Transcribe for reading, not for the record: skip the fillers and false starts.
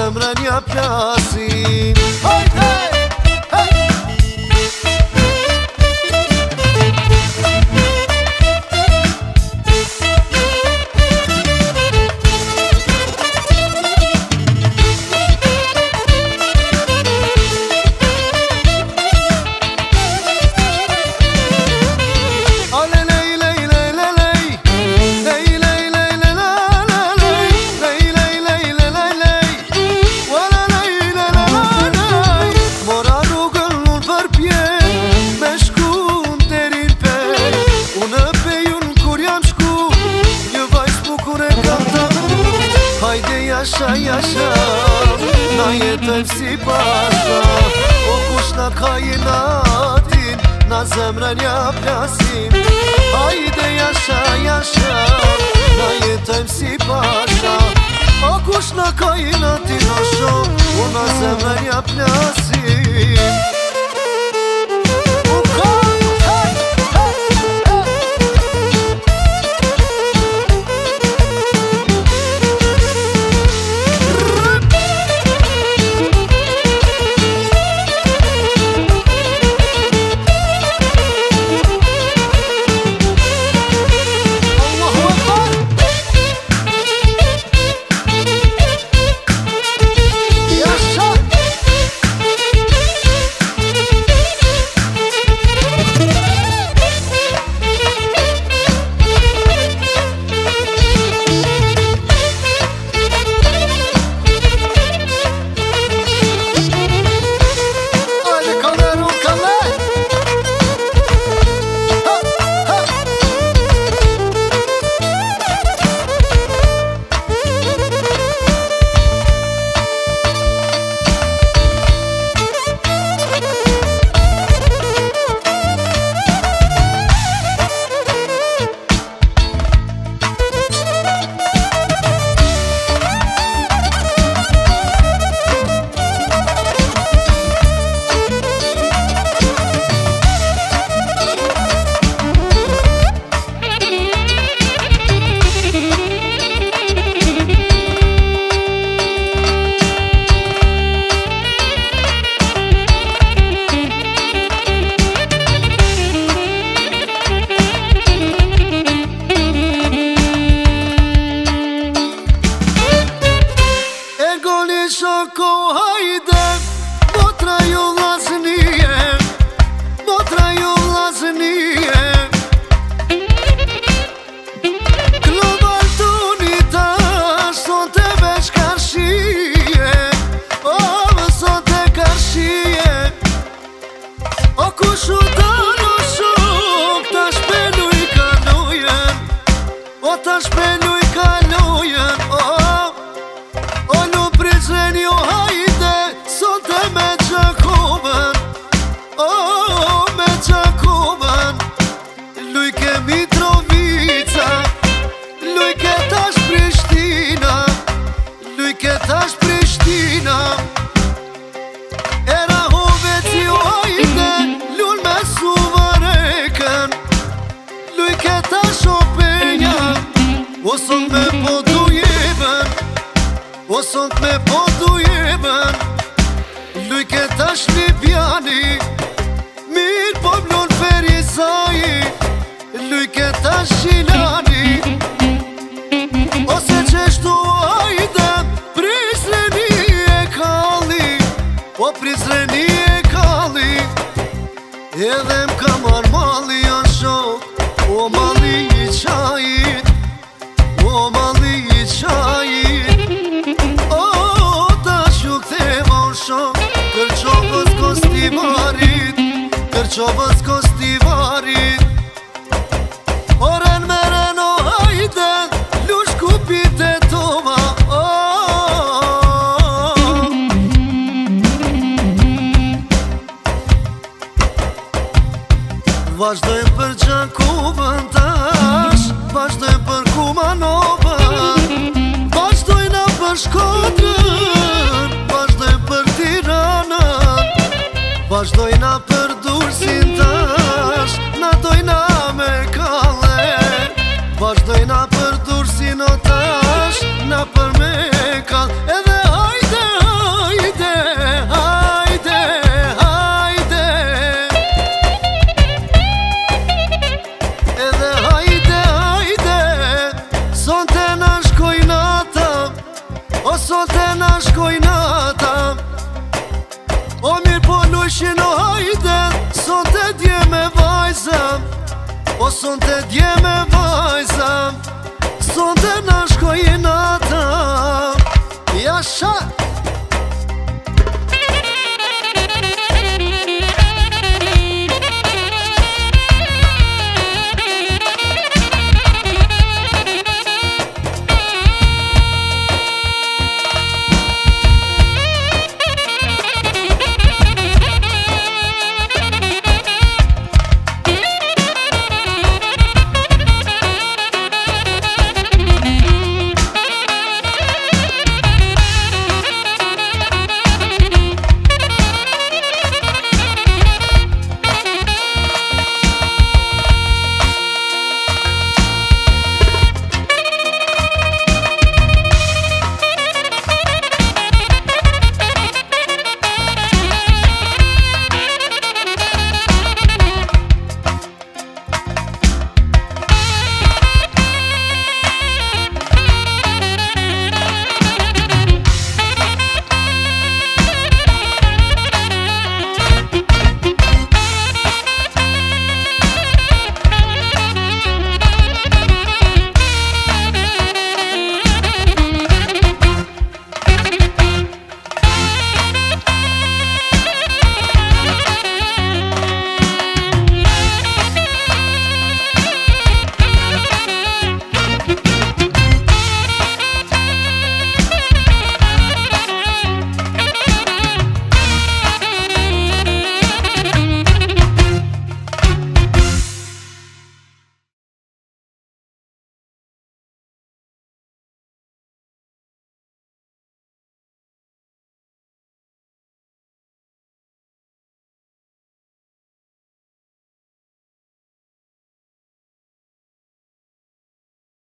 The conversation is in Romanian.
zemrën ja plasim. Hajde! Yaşa yaşa, na jetojmë si pasha. O kush na kainatin, na zemrën ja plasim. Hajde yaşa yaşa, na jetojmë si pasha. O kush na kainatin, o shumë, o na zemrën ja plasim. Shoko hajde, motra ju laznije, motra ju laznije. Global tuni tash, son te veç karshije, o më son te karshije. O kushu dano shok, ta shpeluj kalujen, o ta shpeluj kalujen, Zrenju hajde, sote me Gjakoven, me Gjakoven. Lujke Mitrovica, lujke tash Prishtina, lujke tash Prishtina. Era hoveci hajde, lull me Suvareken, lujke tash Openja, o sot me podujeben, o sot me podujeben. Lujke tash Libjani, mir po blon Ferizai. Lujke tash Shilani, ose qeshtu hajde, Prizreni e kalli, o Prizreni e kalli. Edhe m'ka mar malli janë shok, o malli I qajit, o malli I qajit. Kërqovës kostivarit, kërqovës kostivarit. Oren meren o hajde, lush kupit e tova. Vazhdojmë për Gjakovën tash, vazhdojmë për Kumanovën, vazhdojna për Shkodrën, vazhdojmë për Tiranën, vazhdojna për Durrësin tash, na dojna me kalle. Vazhdojna për Durrësin o tash, na për me kalle. Edhe hajde Sonte dje me vajza, sonte na shkojnë ata. Jasha